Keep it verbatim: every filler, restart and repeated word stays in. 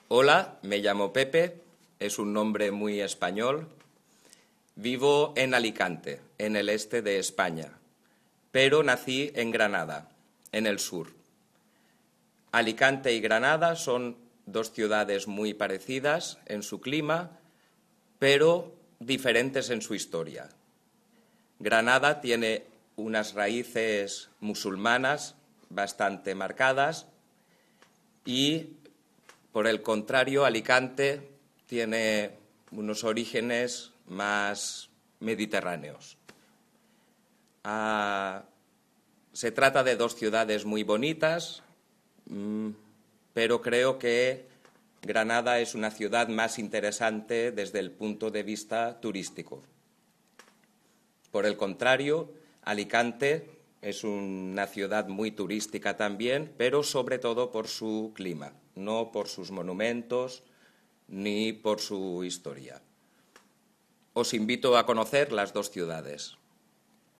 Hola, me llamo Pepe, es un nombre muy español. Vivo en Alicante, en el este de España, pero nací en Granada, en el sur. Alicante y Granada son dos ciudades muy parecidas en su clima, pero diferentes en su historia. Granada tiene unas raíces musulmanas bastante marcadas y, por el contrario, Alicante tiene unos orígenes más mediterráneos. Ah, se trata de dos ciudades muy bonitas, mmm, pero creo que Granada es una ciudad más interesante desde el punto de vista turístico. Por el contrario, Alicante es una ciudad muy turística también, pero sobre todo por su clima, no por sus monumentos ni por su historia. Os invito a conocer las dos ciudades.